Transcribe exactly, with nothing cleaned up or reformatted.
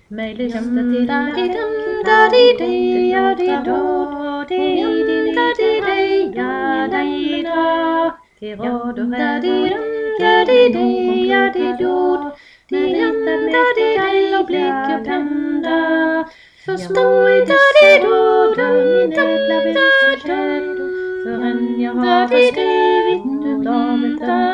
Möjlighet till da-di-dum, da-di-di-ja-di-da, di-dum, da-di-di-ja-di-da, till råd och da-di-dum, da-di-di-ja-di-dod, di-dum, da-di-di, och blickar tända. Förstår i da-di-dodum, dum, da-dum, förrän jag har skrivit utav ett